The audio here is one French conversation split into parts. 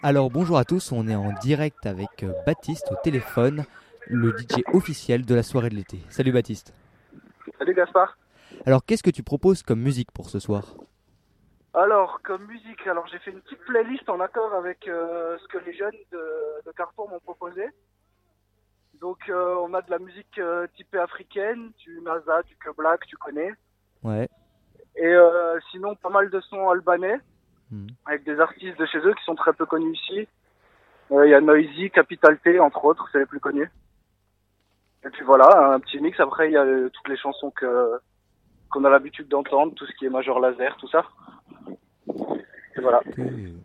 Alors bonjour à tous, on est en direct avec Baptiste au téléphone, le DJ officiel de la soirée de l'été. Salut Baptiste. Salut Gaspard. Alors qu'est-ce que tu proposes comme musique pour ce soir? Alors, comme musique, j'ai fait une petite playlist en accord avec ce que les jeunes de Carrefour m'ont proposé. Donc, on a de la musique typée africaine, du Naza, du Que Black, tu connais. Ouais. Et sinon, pas mal de sons albanais, avec des artistes de chez eux qui sont très peu connus ici. Il y a Noisy, Capital T, entre autres, c'est les plus connus. Et puis voilà, un petit mix. Après, il y a toutes les chansons qu'on a l'habitude d'entendre, tout ce qui est Major Laser, tout ça. Et voilà. Ok.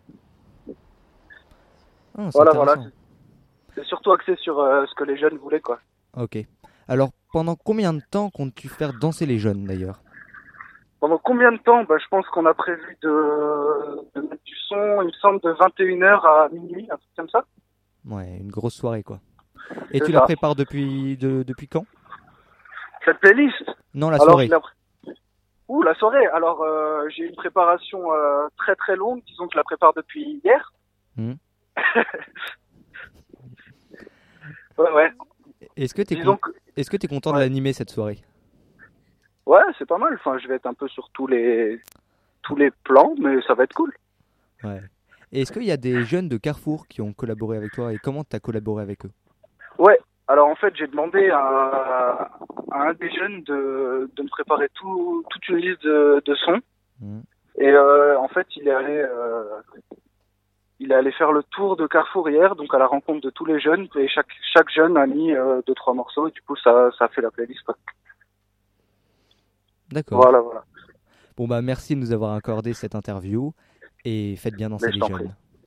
Ah, c'est Voilà. intéressant. C'est surtout axé sur ce que les jeunes voulaient, quoi. Ok. Alors pendant combien de temps comptes-tu faire danser les jeunes d'ailleurs? Pendant combien de temps? Je pense qu'on a prévu de mettre du son, il me semble, de 21h à minuit, un truc comme ça. Ouais, une grosse soirée quoi. Et C'est tu la ça. prépares depuis quand? Cette playlist. Non, la Alors, soirée. la soirée. Alors, j'ai une préparation très très longue. Disons que je la prépare depuis hier. Hmm. Ouais. Est-ce que t'es Disons que, Est-ce que t'es content de ouais. l'animer cette soirée? Ouais, c'est pas mal. Enfin, je vais être un peu sur tous les plans, mais ça va être cool. Ouais. Et est-ce qu'il y a des jeunes de Carrefour qui ont collaboré avec toi et comment t'as collaboré avec eux? Ouais. Alors, en fait, j'ai demandé à un des jeunes de me préparer toute une liste de sons. Hmm. Et en fait, il est allé faire le tour de Carrefour hier, donc à la rencontre de tous les jeunes, et chaque jeune a mis deux trois morceaux, et du coup ça a fait la playlist, quoi. D'accord. Voilà. Bon bah merci de nous avoir accordé cette interview et faites bien danser Mais je les t'en prie. jeunes.